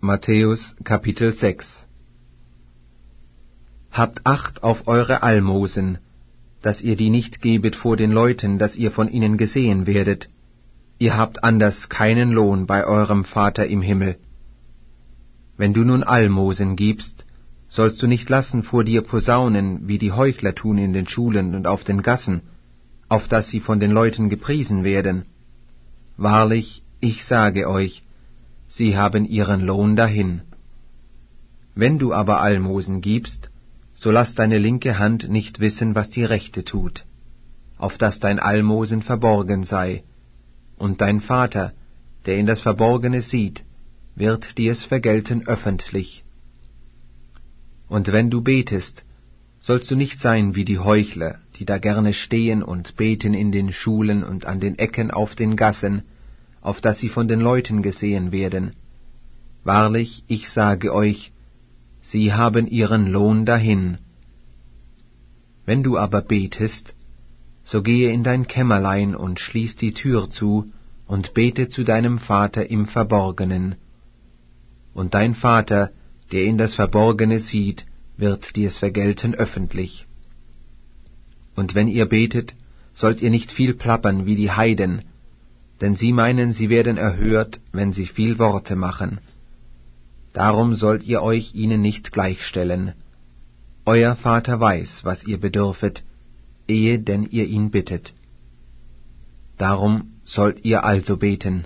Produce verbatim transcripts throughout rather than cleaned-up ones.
Matthäus Kapitel sechs. Habt Acht auf eure Almosen, dass ihr die nicht gebet vor den Leuten, dass ihr von ihnen gesehen werdet. Ihr habt anders keinen Lohn bei eurem Vater im Himmel. Wenn du nun Almosen gibst, sollst du nicht lassen vor dir posaunen, wie die Heuchler tun in den Schulen und auf den Gassen, auf dass sie von den Leuten gepriesen werden. Wahrlich, ich sage euch, sie haben ihren Lohn dahin. Wenn du aber Almosen gibst, so lass deine linke Hand nicht wissen, was die rechte tut, auf dass dein Almosen verborgen sei, und dein Vater, der in das Verborgene sieht, wird dir's vergelten öffentlich. Und wenn du betest, sollst du nicht sein wie die Heuchler, die da gerne stehen und beten in den Schulen und an den Ecken auf den Gassen, auf dass sie von den Leuten gesehen werden. Wahrlich, ich sage euch, sie haben ihren Lohn dahin. Wenn du aber betest, so gehe in dein Kämmerlein und schließ die Tür zu und bete zu deinem Vater im Verborgenen. Und dein Vater, der in das Verborgene sieht, wird dir's vergelten öffentlich. Und wenn ihr betet, sollt ihr nicht viel plappern wie die Heiden, denn sie meinen, sie werden erhört, wenn sie viel Worte machen. Darum sollt ihr euch ihnen nicht gleichstellen. Euer Vater weiß, was ihr bedürfet, ehe denn ihr ihn bittet. Darum sollt ihr also beten.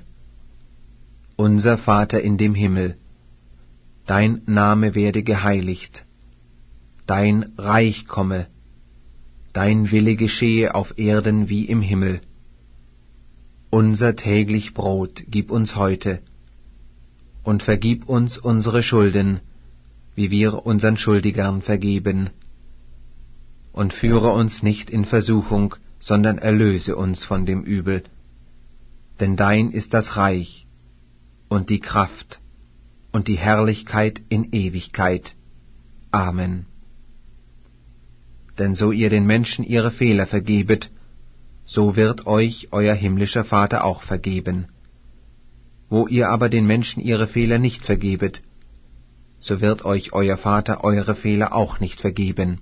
Unser Vater in dem Himmel, dein Name werde geheiligt, dein Reich komme, dein Wille geschehe auf Erden wie im Himmel. Unser täglich Brot gib uns heute, und vergib uns unsere Schulden, wie wir unseren Schuldigern vergeben. Und führe uns nicht in Versuchung, sondern erlöse uns von dem Übel. Denn dein ist das Reich, und die Kraft, und die Herrlichkeit in Ewigkeit. Amen. Denn so ihr den Menschen ihre Fehler vergebet, so wird euch euer himmlischer Vater auch vergeben. Wo ihr aber den Menschen ihre Fehler nicht vergebet, so wird euch euer Vater eure Fehler auch nicht vergeben.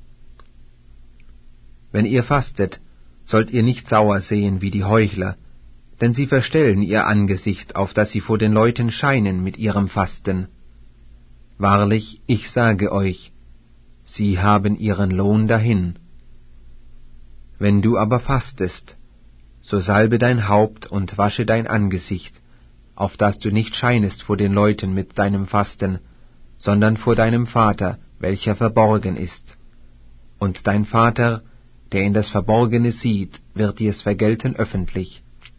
Wenn ihr fastet, sollt ihr nicht sauer sehen wie die Heuchler, denn sie verstellen ihr Angesicht, auf dass sie vor den Leuten scheinen mit ihrem Fasten. Wahrlich, ich sage euch, sie haben ihren Lohn dahin. Wenn du aber fastest, so salbe dein Haupt und wasche dein Angesicht, auf dass du nicht scheinest vor den Leuten mit deinem Fasten, sondern vor deinem Vater, welcher verborgen ist. Und dein Vater, der in das Verborgene sieht, wird dir's vergelten öffentlich.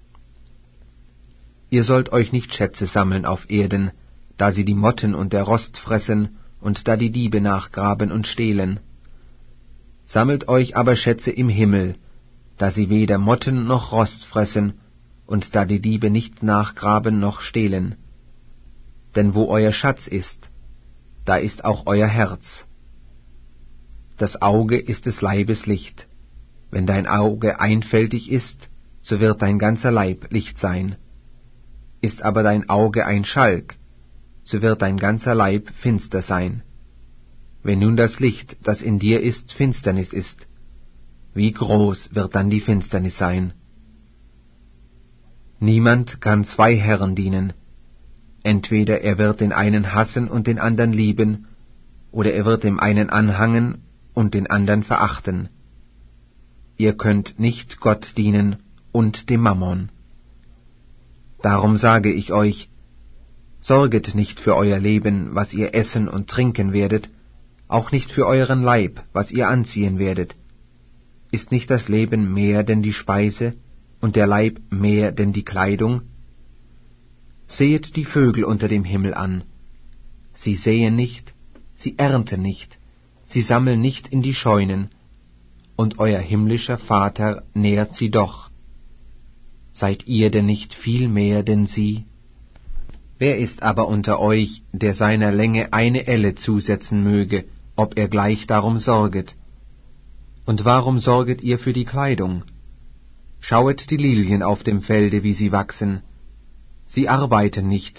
Ihr sollt euch nicht Schätze sammeln auf Erden, da sie die Motten und der Rost fressen und da die Diebe nachgraben und stehlen. Sammelt euch aber Schätze im Himmel, da sie weder Motten noch Rost fressen und da die Diebe nicht nachgraben noch stehlen. Denn wo euer Schatz ist, da ist auch euer Herz. Das Auge ist des Leibes Licht. Wenn dein Auge einfältig ist, so wird dein ganzer Leib Licht sein. Ist aber dein Auge ein Schalk, so wird dein ganzer Leib finster sein. Wenn nun das Licht, das in dir ist, Finsternis ist, wie groß wird dann die Finsternis sein? Niemand kann zwei Herren dienen. Entweder er wird den einen hassen und den anderen lieben, oder er wird dem einen anhangen und den anderen verachten. Ihr könnt nicht Gott dienen und dem Mammon. Darum sage ich euch, sorget nicht für euer Leben, was ihr essen und trinken werdet, auch nicht für euren Leib, was ihr anziehen werdet. Ist nicht das Leben mehr denn die Speise, und der Leib mehr denn die Kleidung? Sehet die Vögel unter dem Himmel an. Sie säen nicht, sie ernten nicht, sie sammeln nicht in die Scheunen, und euer himmlischer Vater nährt sie doch. Seid ihr denn nicht viel mehr denn sie? Wer ist aber unter euch, der seiner Länge eine Elle zusetzen möge, ob er gleich darum sorget? Und warum sorget ihr für die Kleidung? Schauet die Lilien auf dem Felde, wie sie wachsen. Sie arbeiten nicht,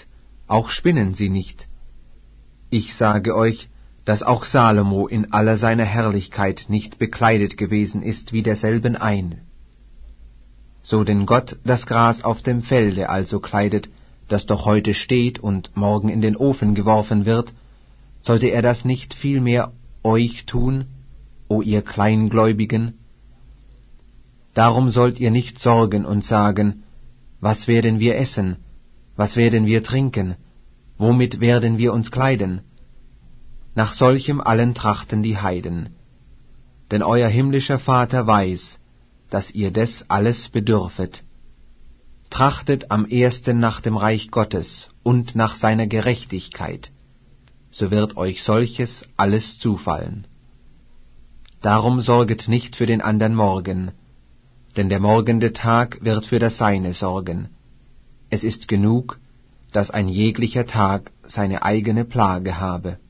auch spinnen sie nicht. Ich sage euch, dass auch Salomo in aller seiner Herrlichkeit nicht bekleidet gewesen ist wie derselben ein. So denn Gott das Gras auf dem Felde also kleidet, das doch heute steht und morgen in den Ofen geworfen wird, sollte er das nicht vielmehr euch tun, o ihr Kleingläubigen? Darum sollt ihr nicht sorgen und sagen, was werden wir essen, was werden wir trinken, womit werden wir uns kleiden? Nach solchem allen trachten die Heiden. Denn euer himmlischer Vater weiß, dass ihr des alles bedürfet. Trachtet am ersten nach dem Reich Gottes und nach seiner Gerechtigkeit, so wird euch solches alles zufallen. Darum sorget nicht für den andern Morgen, denn der morgende Tag wird für das Seine sorgen. Es ist genug, dass ein jeglicher Tag seine eigene Plage habe.